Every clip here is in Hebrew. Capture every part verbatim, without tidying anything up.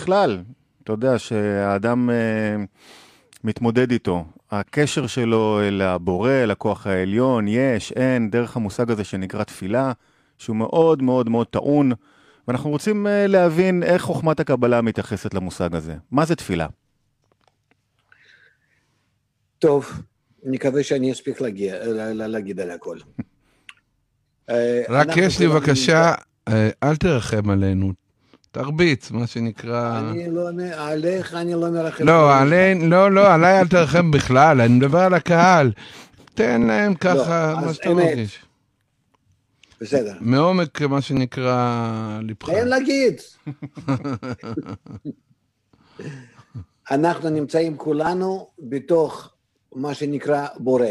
בכלל, אתה יודע שהאדם אה, מתמודד איתו. הקשר שלו אל הבורא, אל הכוח העליון, יש, אין, דרך המושג הזה שנקרא תפילה, שהוא מאוד מאוד מאוד טעון, ואנחנו רוצים אה, להבין איך חוכמת הקבלה מתייחסת למושג הזה. מה זה תפילה? טוב, אני מקווה שאני אספיק להגיע, להגיד על הכל. רק יש לי בבקשה, אל תרחם עלינו. תרביץ, מה שנקרא... אני לא, עליך אני לא מרחם. לא, עלי, לא, לא, עליי אל תרחם בכלל, אני מדבר על הקהל. תן להם ככה לא, מה שאתה מרגיש. בסדר. מעומק מה שנקרא לבך. תן להגיד. אנחנו נמצאים כולנו בתוך מה שנקרא בורא.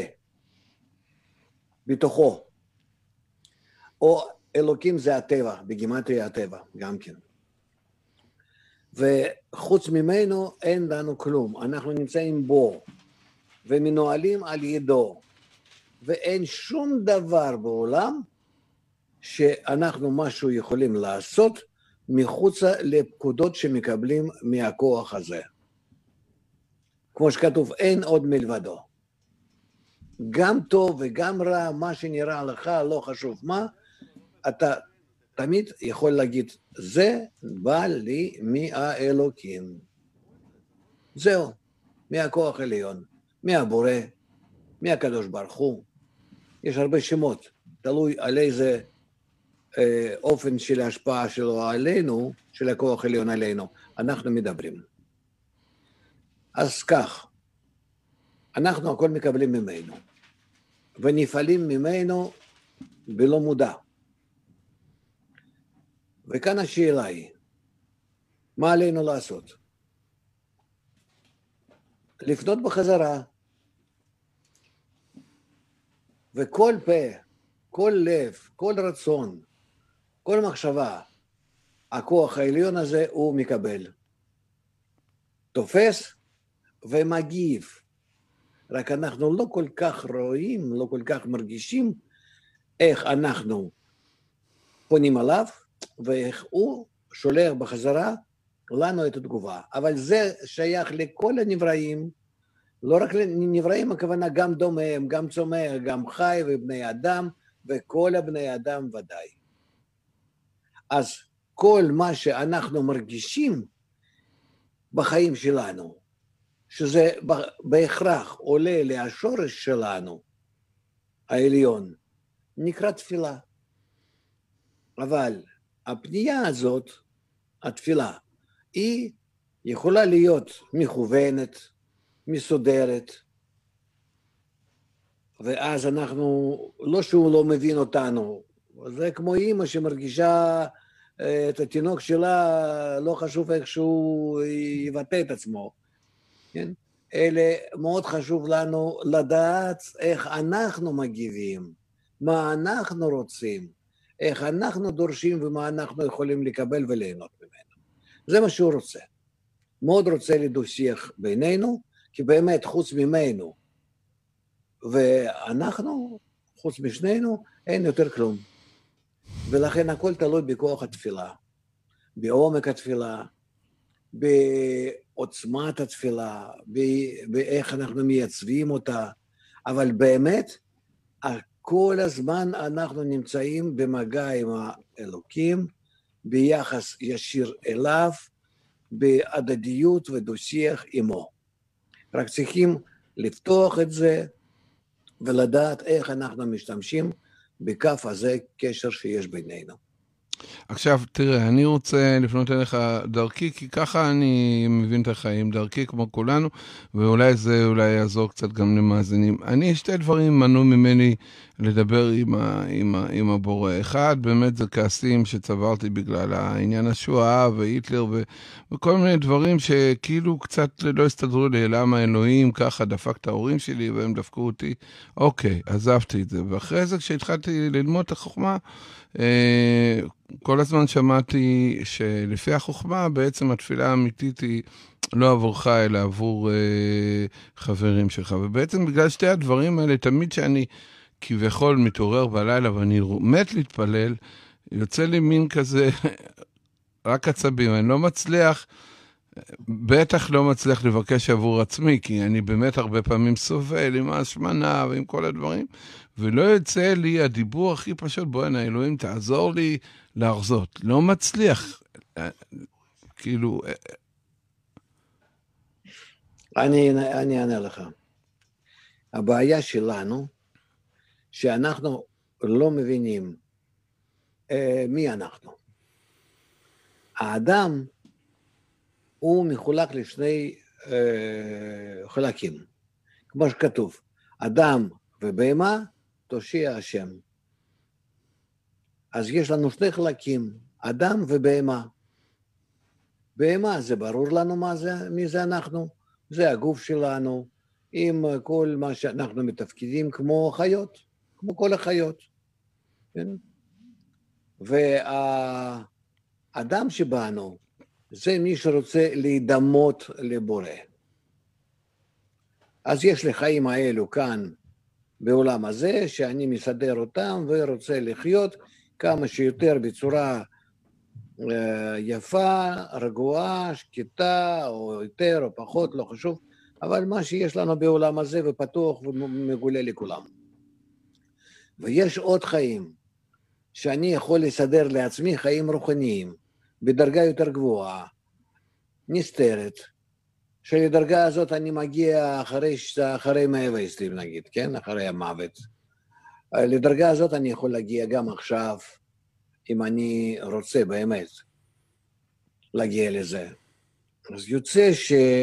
בתוכו. או אלוקים זה הטבע, בגימטריה הטבע, גם כן. וחוץ ממנו אין לנו כלום, אנחנו נמצאים בו, ומנוהלים על ידו, ואין שום דבר בעולם שאנחנו משהו יכולים לעשות מחוץ לפקודות שמקבלים מהכוח הזה. כמו שכתוב, אין עוד מלבדו. גם טוב וגם רע, מה שנראה לך, לא חשוב מה, אתה תמיד יכול להגיד, זה בא לי מהאלוקים. זהו, מהכוח העליון, מהבורא, מהקדוש ברוך הוא. יש הרבה שמות, תלוי על איזה אה, אופן של ההשפעה שלו עלינו, של הכוח העליון עלינו, אנחנו מדברים. אז כך, אנחנו הכל מקבלים ממנו, ונפעלים ממנו בלא מודע. וכאן השאלה היא, מה עלינו לעשות? לפנות בחזרה, וכל פה, כל לב, כל רצון, כל מחשבה, הכוח העליון הזה הוא מקבל. תופס ומגיב. רק אנחנו לא כל כך רואים, לא כל כך מרגישים איך אנחנו פונים עליו, ואיך הוא שולח בחזרה לנו את התגובה. אבל זה שייך לכל הנבראים, לא רק לנבראים, הכוונה גם דומם, גם צומח, גם חי ובני אדם, וכל הבני אדם ודאי. אז כל מה שאנחנו מרגישים בחיים שלנו, שזה בהכרח עולה להשורש שלנו, העליון, נקרא תפילה. אבל הפנייה הזאת, התפילה, היא יכולה להיות מכוונת, מסודרת, ואז אנחנו, לא שהוא לא מבין אותנו, זה כמו אמא שמרגישה את התינוק שלה, לא חשוב איך שהוא יבטא את עצמו. כן? אלה מאוד חשוב לנו לדעת איך אנחנו מגיבים, מה אנחנו רוצים, איך אנחנו דורשים ומה אנחנו יכולים לקבל וליהנות ממנו. זה מה שהוא רוצה. מאוד רוצה לדו-שיח בינינו, כי באמת חוץ ממנו ואנחנו, חוץ משנינו, אין יותר כלום. ולכן הכל תלוי בכוח התפילה, בעומק התפילה, בעוצמת התפילה, באיך אנחנו מייצבים אותה, אבל באמת, כל הזמן אנחנו נמצאים במגע עם האלוקים, ביחס ישיר אליו, בהדדיות ודו-שיח עמו. רק צריכים לפתוח את זה, ולדעת איך אנחנו משתמשים בכף הזה קשר שיש בינינו. עכשיו, תראה, אני רוצה לפנות אליך דרכי, כי ככה אני מבין את החיים, דרכי כמו כולנו, ואולי זה אולי יעזור קצת גם למאזינים. אני, שתי דברים מנעו ממני לדבר עם, ה, עם, ה, עם הבורא. אחד, באמת זה כעסים שצברתי בגלל העניין השואה והיטלר ו, וכל מיני דברים שכאילו קצת לא הסתדרו לי, למה אלוהים ככה דפק את ההורים שלי והם דפקו אותי. אוקיי, עזבתי את זה. ואחרי זה כשהתחלתי ללמוד את החוכמה, כל הזמן שמעתי שלפי החוכמה בעצם התפילה האמיתית היא לא עבורך אלא עבור אה, חברים שלך, ובעצם בגלל שתי הדברים האלה תמיד שאני כביכול מתעורר בלילה ואני מת להתפלל, יוצא לי מין כזה רק עצבים, אני לא מצליח בטח לא מצליח לבקש עבור עצמי, כי אני באמת הרבה פעמים סובל עם ההשמנה ועם כל הדברים, ולא יוצא לי הדיבור הכי פשוט, בוא הנה, אלוהים, תעזור לי להרזות. לא מצליח. כאילו... אני, אני אענה לך. הבעיה שלנו, שאנחנו לא מבינים אה, מי אנחנו. האדם הוא מחולק לשני אה, חלקים, כמו שכתוב, אדם ובהמה תושיע השם. אז יש לנו שני חלקים, אדם ובהמה. בהמה זה ברור לנו מה זה, מי זה אנחנו, זה הגוף שלנו, עם כל מה שאנחנו מתפקידים כמו חיות, כמו כל החיות. כן? והאדם שבנו, זה מי שרוצה להידמות לבורא. אז יש לי חיים האלו כאן בעולם הזה, שאני מסדר אותם ורוצה לחיות כמה שיותר בצורה יפה, רגועה, שקטה, או יותר או פחות, לא חשוב, אבל מה שיש לנו בעולם הזה ופתוח ומגולה לכולם. ויש עוד חיים שאני יכול לסדר לעצמי חיים רוחניים, בדרגה יותר גבוהה, נסתרת, שלדרגה הזאת אני מגיע אחרי, אחרי מאה ועשרים נגיד, כן? אחרי המוות. לדרגה הזאת אני יכול להגיע גם עכשיו, אם אני רוצה באמת להגיע לזה. אז יוצא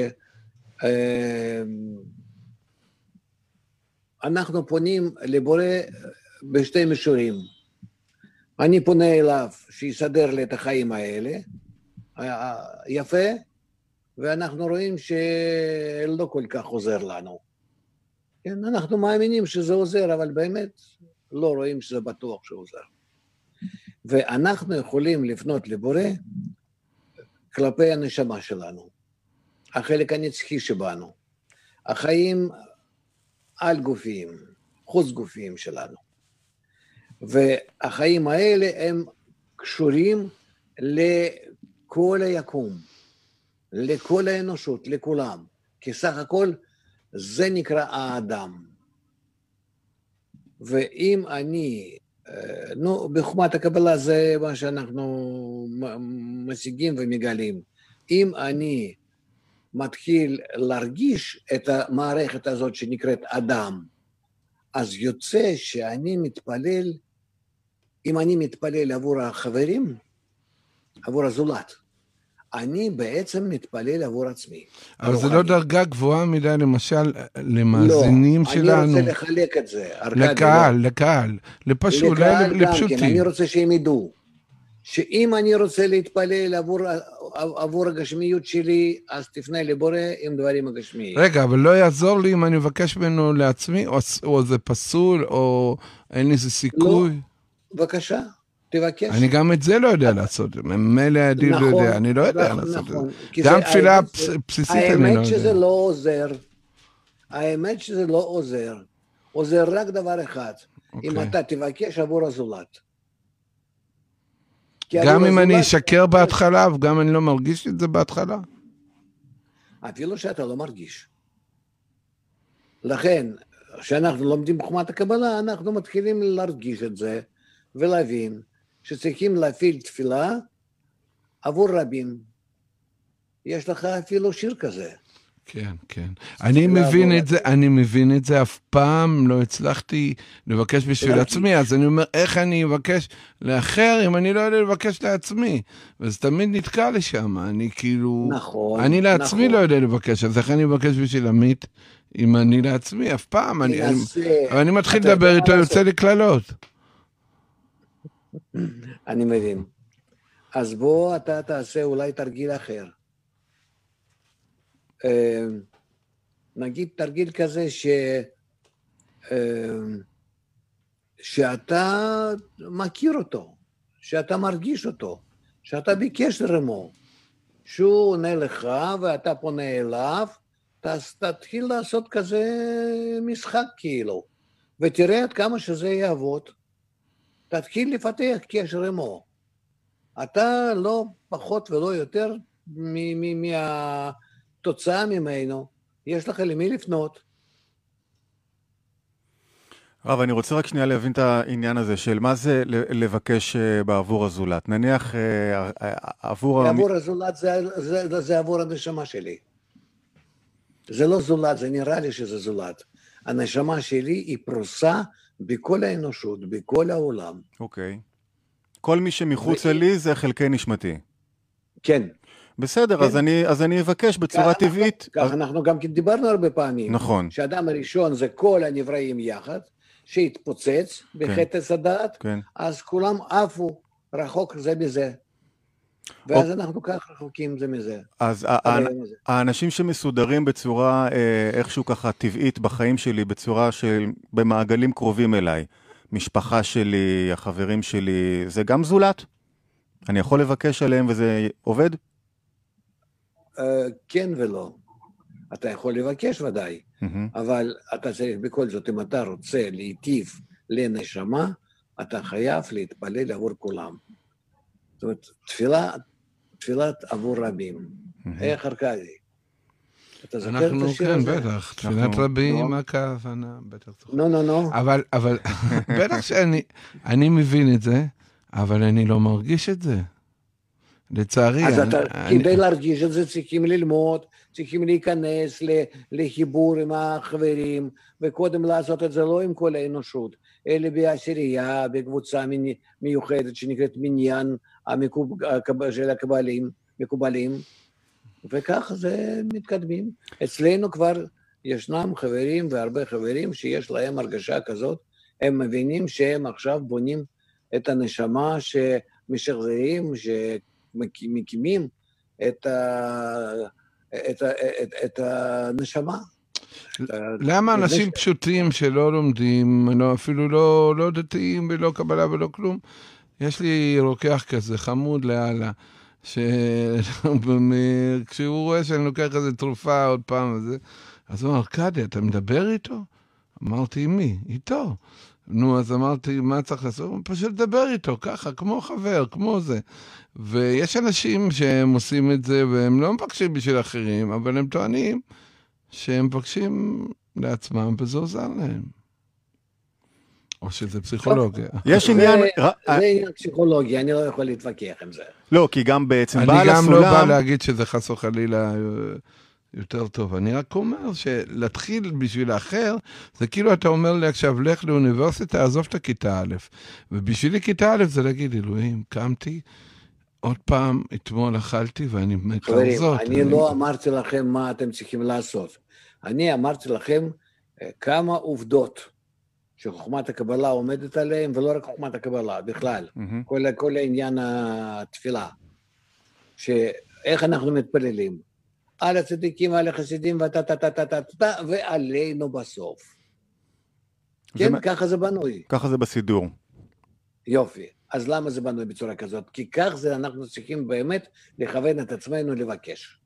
שאנחנו פונים לבורא בשתי מישורים. אני פונה אליו שיסדר לי את החיים האלה, יפה, ואנחנו רואים שלא כל כך עוזר לנו. כן, אנחנו מאמינים שזה עוזר, אבל באמת לא רואים שזה בטוח שעוזר. ואנחנו יכולים לפנות לבורא כלפי הנשמה שלנו, החלק הנצחי שבנו, החיים על גופיים, חוץ גופיים שלנו. והחיים האלה הם קשורים לכל היקום, לכל האנושות, לכולם, כי סך הכל זה נקרא האדם. ואם אני, נו, בחוכמת הקבלה זה מה שאנחנו משיגים ומגלים, אם אני מתחיל להרגיש את המערכת הזאת שנקראת אדם, אז יוצא שאני מתפלל, אם אני מתפלל עבור החברים, עבור הזולת, אני בעצם מתפלל עבור עצמי. אבל זה לא דרגה גבוהה מדי, למשל, למאזינים שלנו. לא, אני רוצה לחלק את זה. לקהל, לקהל, לפשוט, לפשוטים. אני רוצה שהם ידעו, שאם אני רוצה להתפלל עבור, עבור הגשמיות שלי, אז תפנה לבורא עם דברים הגשמיים. רגע, אבל לא יעזור לי אם אני מבקש ממנו לעצמי, או, או זה פסול, או אין איזה סיכוי? לא, בבקשה. תבקש. אני גם את זה לא יודע לעשות, ממילא עדיף לא יודע, אני לא יודע לעשות את זה. גם תפילה בסיסית אני לא יודע. האמת שזה לא עוזר, האמת שזה לא עוזר, עוזר רק דבר אחד, אם אתה תבקש עבור הזולת. גם אם אני אשקר בהתחלה, וגם אני לא מרגיש את זה בהתחלה? אפילו שאתה לא מרגיש. לכן, כשאנחנו לומדים בחוכמת הקבלה, אנחנו מתחילים להרגיש את זה, ולהבין שצריכים להפעיל תפילה עבור רבים. יש לך אפילו שיר כזה. כן, כן. אני מבין את זה, אני מבין את זה, אף פעם לא הצלחתי לבקש בשביל עצמי, אז אני אומר, איך אני אבקש לאחר אם אני לא יודע לבקש לעצמי? וזה תמיד נתקע לי שם, אני כאילו... נכון, אני לעצמי לא יודע לבקש, אז איך אני אבקש בשביל עמית, אם אני לעצמי, אף פעם, אני מתחיל לדבר איתו, יוצא לי כללות. אני מבין. אז בוא אתה תעשה אולי תרגיל אחר. נגיד תרגיל כזה ש... שאתה מכיר אותו, שאתה מרגיש אותו, שאתה בקשר עמו, שהוא עונה לך ואתה פונה אליו, תתחיל לעשות כזה משחק כאילו, ותראה עד כמה שזה יעבוד. תתחיל לפתח קשר עמו. אתה לא פחות ולא יותר מהתוצאה ממנו, יש לך למי לפנות. רב, אני רוצה רק שנייה להבין את העניין הזה של מה זה לבקש בעבור הזולת. נניח עבור... בעבור הזולת זה, זה, זה עבור הנשמה שלי. זה לא זולת, זה נראה לי שזה זולת. הנשמה שלי היא פרוסה בכל האנושות, בכל העולם. אוקיי. כל מי שמחוץ ו... לי זה חלקי נשמתי. כן. בסדר, כן. אז, אני, אז אני אבקש בצורה כך, טבעית. כך אז... אנחנו גם דיברנו הרבה פעמים. נכון. שהאדם הראשון זה כל הנבראים יחד, שהתפוצץ בחטא הדעת, כן. אז כולם עפו רחוק זה מזה. ואז אנחנו כך רחוקים זה מזה. אז האנשים שמסודרים בצורה איכשהו ככה טבעית בחיים שלי, בצורה של במעגלים קרובים אליי, משפחה שלי, החברים שלי, זה גם זולת? אני יכול לבקש עליהם וזה עובד? כן ולא. אתה יכול לבקש ודאי, אבל אתה צריך בכל זאת, אם אתה רוצה להיטיב לנשמה, אתה חייב להתפלל עבור כולם. זאת אומרת, תפילה, תפילת עבור רבים. איך ארכדי? אתה זוכר את השיר הזה? כן, בטח, תפילת רבים, מה הכוונה? בטח. נו, נו, נו. אבל, אבל, בטח שאני, אני מבין את זה, אבל אני לא מרגיש את זה. לצערי. אז אני, אתה, אני... כדי להרגיש את זה, צריכים ללמוד, צריכים להיכנס לחיבור עם החברים, וקודם לעשות את זה לא עם כל האנושות, אלא בעשירייה, בקבוצה מיוחדת שנקראת מניין של הקבלים, מקובלים, וכך זה מתקדמים. אצלנו כבר ישנם חברים והרבה חברים שיש להם הרגשה כזאת, הם מבינים שהם עכשיו בונים את הנשמה שמשחזרים, שמקימים את, ה... את, ה... את, את הנשמה. למה אנשים פשוטים שלא לומדים, אפילו לא, לא דתיים ולא קבלה ולא כלום, יש לי רוקח כזה חמוד להלאה, שכשהוא רואה שאני לוקח איזה תרופה עוד פעם, אז הוא אמר, ארכדי, אתה מדבר איתו? אמרתי, עם מי? איתו. נו, אז אמרתי, מה צריך לעשות? הוא פשוט לדבר איתו, ככה, כמו חבר, כמו זה. ויש אנשים שהם עושים את זה, והם לא מבקשים בשביל אחרים, אבל הם טוענים שהם מבקשים לעצמם, וזה עוזר להם. או שזה פסיכולוגיה. יש עניין... זה עניין פסיכולוגיה, אני לא יכול להתווכח עם זה. לא, כי גם בעצם בעל הסולם... אני גם לא בא להגיד שזה חס וחלילה יותר טוב. אני רק אומר שלהתחיל בשביל האחר, זה כאילו אתה אומר לי עכשיו, לך לאוניברסיטה, עזוב את הכיתה א', ובשבילי כיתה א' זה להגיד, אלוהים, קמתי, עוד פעם, אתמול אכלתי ואני מת להרזות. אני לא אמרתי לכם מה אתם צריכים לעשות. אני אמרתי לכם כמה עובדות שחוכמת הקבלה עומדת עליהם, ולא רק חוכמת הקבלה, בכלל. כל, כל העניין התפילה. שאיך אנחנו מתפללים. על הצדיקים, על החסידים, וטטטטטטטטט, ועלינו בסוף. כן, ככה זה בנוי. ככה זה בסידור. יופי. אז למה זה בנוי בצורה כזאת? כי כך זה אנחנו צריכים באמת לכוון את עצמנו לבקש.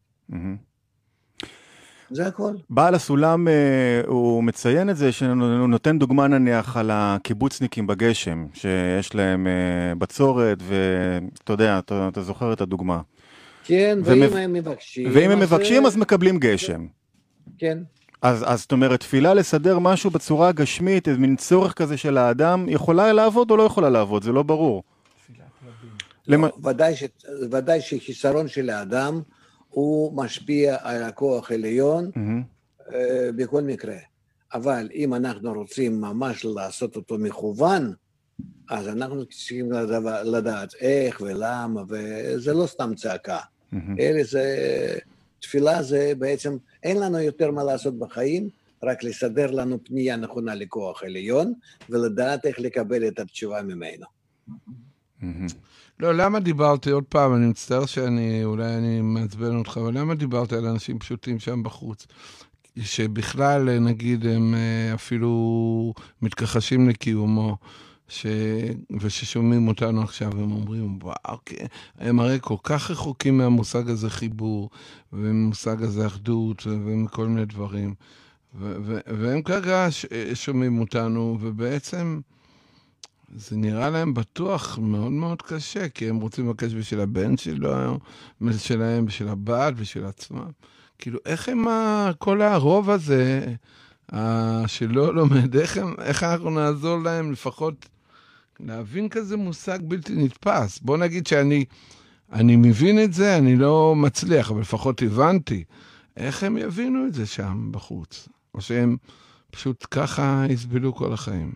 זה הכל. בעל הסולם, הוא מציין את זה, שהוא נותן דוגמה נניח על הקיבוצניקים בגשם, שיש להם בצורת, ואתה יודע, אתה, אתה זוכר את הדוגמה. כן, ואם ומב... הם מבקשים... ואם הם מבקשים, אז מקבלים גשם. כן. אז, אז זאת אומרת, תפילה לסדר משהו בצורה גשמית, איזה מין צורך כזה של האדם, יכולה לעבוד או לא יכולה לעבוד, זה לא ברור. למ... לא, ודאי, ש... ודאי שחיסרון של האדם, הוא משפיע על הכוח העליון mm-hmm. uh, בכל מקרה. אבל אם אנחנו רוצים ממש לעשות אותו מכוון, אז אנחנו צריכים לדעת, לדעת איך ולמה, וזה לא סתם צעקה. Mm-hmm. אלה זה, תפילה זה בעצם, אין לנו יותר מה לעשות בחיים, רק לסדר לנו פנייה נכונה לכוח עליון, ולדעת איך לקבל את התשובה ממנו. Mm-hmm. לא, למה דיברתי, עוד פעם, אני מצטער שאני, אולי אני מעצבן אותך, אבל למה דיברתי על אנשים פשוטים שם בחוץ? שבכלל, נגיד, הם אפילו מתכחשים לקיומו, ש... וששומעים אותנו עכשיו, הם אומרים, וואו, הם הרי כל כך רחוקים מהמושג הזה חיבור, וממושג הזה אחדות, ומכל מיני דברים. ו... ו... והם כרגע ש... שומעים אותנו, ובעצם... זה נראה להם בטוח מאוד מאוד קשה, כי הם רוצים לבקש בשביל הבן שלו, שלהם, בשביל הבת, בשביל עצמם. כאילו, איך הם, ה- כל הרוב הזה, ה- שלא לומד, איך, הם, איך אנחנו נעזור להם לפחות להבין כזה מושג בלתי נתפס? בוא נגיד שאני אני מבין את זה, אני לא מצליח, אבל לפחות הבנתי. איך הם יבינו את זה שם בחוץ? או שהם פשוט ככה יסבלו כל החיים?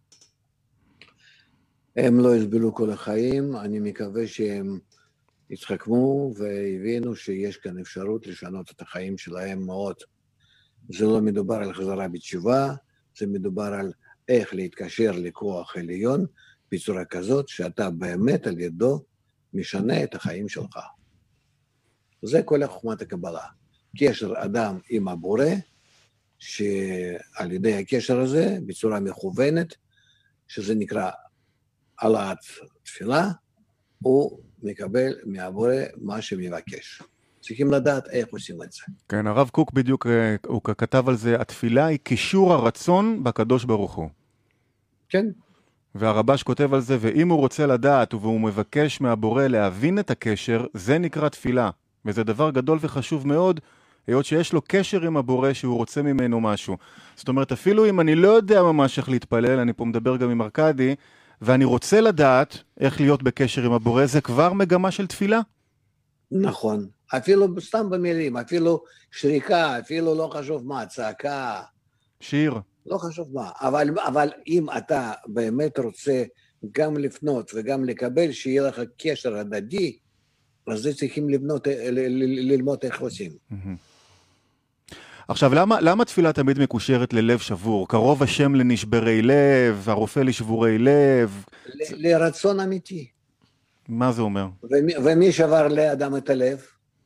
הם לא יסבלו כל החיים, אני מקווה שהם התחכמו והבינו שיש כאן אפשרות לשנות את החיים שלהם מאוד. זה לא מדובר על חזרה בתשובה, זה מדובר על איך להתקשר לכוח עליון בצורה כזאת שאתה באמת על ידו משנה את החיים שלך. זה כל חוכמת הקבלה. קשר אדם עם הבורא, שעל ידי הקשר הזה, בצורה מכוונת, שזה נקרא העלאת תפילה, הוא מקבל מהבורא מה שמבקש. צריכים לדעת איך עושים את זה. כן, הרב קוק בדיוק, הוא כתב על זה, התפילה היא קישור הרצון בקדוש ברוך הוא. כן. והרבש כותב על זה, ואם הוא רוצה לדעת והוא מבקש מהבורא להבין את הקשר, זה נקרא תפילה. וזה דבר גדול וחשוב מאוד, היות שיש לו קשר עם הבורא שהוא רוצה ממנו משהו. זאת אומרת, אפילו אם אני לא יודע ממש איך להתפלל, אני פה מדבר גם עם ארקדי, ואני רוצה לדעת איך להיות בקשר עם הבורא, זה כבר מגמה של תפילה? נכון. אפילו סתם במילים, אפילו שריקה, אפילו לא חשוב מה, צעקה. שיר. לא חשוב מה, אבל, אבל אם אתה באמת רוצה גם לפנות וגם לקבל שיהיה לך קשר הדדי, אז זה צריכים לבנות, ל, ל, ללמוד איך עושים. עכשיו, למה, למה תפילה תמיד מקושרת ללב שבור? קרוב השם לנשברי לב, הרופא לשבורי לב. ל, לרצון אמיתי. מה זה אומר? ומי, ומי שבר לאדם את הלב?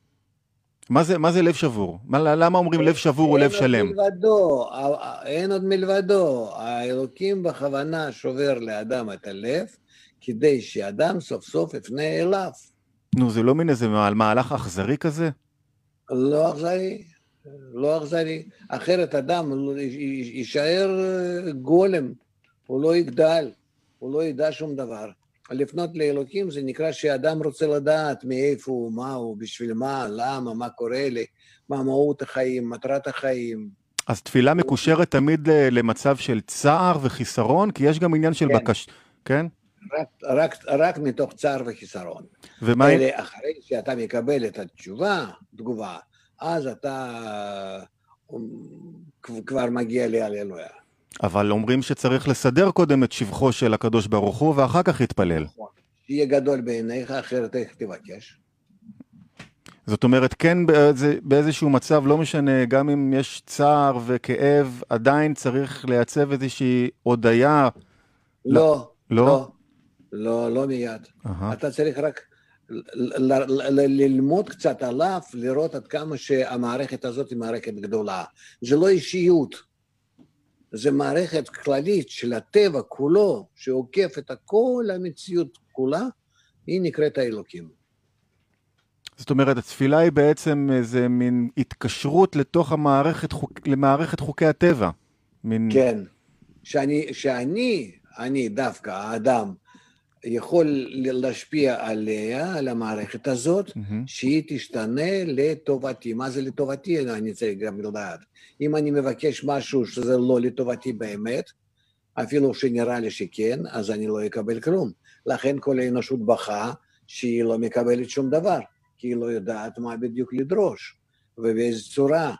מה זה, מה זה לב שבור? מה, למה אומרים לב שבור או לב שלם? אין עוד מלבדו, אין עוד מלבדו. האלוקים בכוונה שובר לאדם את הלב, כדי שאדם סוף סוף יפנה אליו. נו, זה לא מין איזה מהלך אכזרי כזה? לא אכזרי, לא אכזרי. אחרת אדם יישאר גולם, הוא לא יגדל, הוא לא ידע שום דבר. לפנות לאלוקים זה נקרא שאדם רוצה לדעת מאיפה הוא, מה הוא, בשביל מה, למה, מה קורה לי, מה מהות החיים, מטרת החיים. אז תפילה מקושרת תמיד למצב של צער וחיסרון, כי יש גם עניין של כן. בקש... כן? רק, רק, רק מתוך צער וחיסרון. ומה... אלה, אחרי שאתה מקבל את התשובה, תגובה, אז אתה כבר מגיע להללויה. אבל אומרים שצריך לסדר קודם את שבחו של הקדוש ברוך הוא, ואחר כך יתפלל. שיהיה גדול בעיניך, אחרת איך תבקש. זאת אומרת, כן, באיזה, באיזשהו מצב, לא משנה, גם אם יש צער וכאב, עדיין צריך לייצב איזושהי הודיה. לא, לא? לא, לא, לא מיד. Aha. אתה צריך רק ל- ל- ל- ללמוד קצת עליו, לראות עד כמה שהמערכת הזאת היא מערכת גדולה. זה לא אישיות. זה מערכת כללית של הטבע כולו, שעוקף את כל המציאות כולה, היא נקראת האלוקים. זאת אומרת, התפילה היא בעצם איזה מין התקשרות לתוך המערכת, חוק, למערכת חוקי הטבע. מין... כן, שאני, שאני, אני דווקא, האדם, יכול להשפיע עליה, על המערכת הזאת, mm-hmm. שהיא תשתנה לטובתי. מה זה לטובתי? אני צריך גם לדעת. אם אני מבקש משהו שזה לא לטובתי באמת, אפילו שנראה לי שכן, אז אני לא אקבל כלום. לכן כל האנושות בכה שהיא לא מקבלת שום דבר, כי היא לא יודעת מה בדיוק לדרוש, ובאיזו צורה.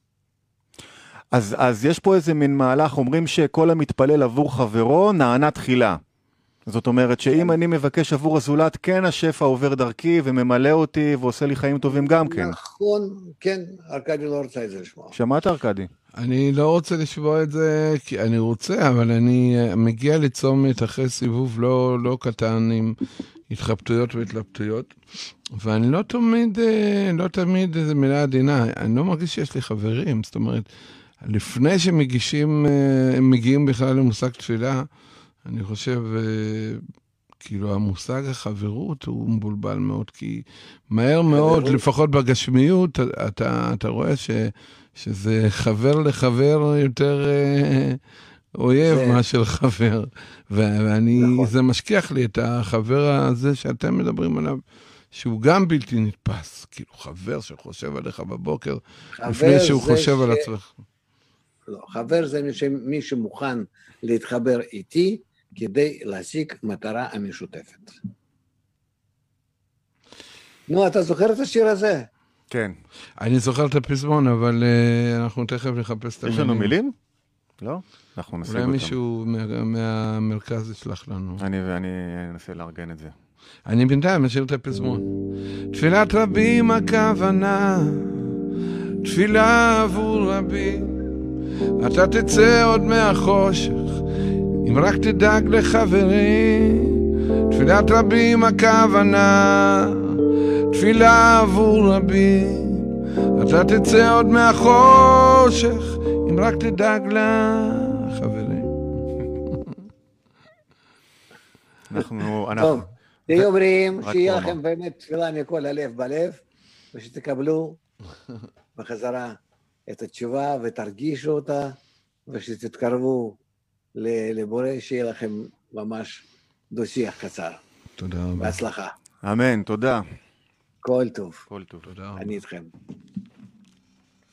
אז, אז יש פה איזה מין מהלך, אומרים שכל המתפלל עבור חברו נענה תחילה. זאת אומרת שאם כן. אני מבקש עבור הזולת, כן השפע עובר דרכי וממלא אותי ועושה לי חיים טובים גם כן. נכון, כן, ארקדי לא רוצה את זה לשמוע. שמעת ארקדי? אני לא רוצה לשמוע את זה, כי אני רוצה, אבל אני מגיע לצומת אחרי סיבוב לא, לא קטן עם התחבטויות והתלבטויות, ואני לא תמיד, לא תמיד איזו מילה עדינה, אני לא מרגיש שיש לי חברים, זאת אומרת, לפני שמגישים, הם מגיעים בכלל למושג תפילה, אני חושב, כאילו, המושג החברות הוא מבולבל מאוד, כי מהר מאוד, לפחות בגשמיות, אתה, אתה רואה ש, שזה חבר לחבר יותר אויב זה- מה של חבר, ואני, נכון. זה משכיח לי את החבר הזה שאתם מדברים עליו, שהוא גם בלתי נתפס, כאילו חבר שחושב עליך בבוקר, לפני חבר שהוא זה חושב על ש- עצמך. לא, חבר זה מי ש- מי שמוכן להתחבר איתי כדי להשיג מטרה המשותפת. נו, אתה זוכר את השיר הזה? כן. אני זוכר את הפזמון, אבל uh, אנחנו תכף נחפש את יש לנו מילים? לא? אנחנו נשיג אולי אותם. מישהו מה, מהמרכז ישלח לנו. אני ואני אנסה לארגן את זה. אני בינתיים אשאיר את הפזמון. תפילת רבים הכוונה, תפילה עבור רבים, אתה תצא עוד מהחושך, אם רק תדאג לחברים. תפילת רבים הכוונה, תפילה עבור רבים, אתה תצא עוד מהחושך, אם רק תדאג לחברים. אנחנו... טוב, אנחנו... תהיו בריאים, רק שיהיה הוא לכם אמר. באמת תפילה מכל הלב בלב, ושתקבלו בחזרה את התשובה ותרגישו אותה, ושתתקרבו ל- לבורא, שיהיה לכם ממש דו-שיח קצר. תודה רבה. בהצלחה. אמן, תודה. כל טוב. כל טוב. תודה רבה. אני איתכם.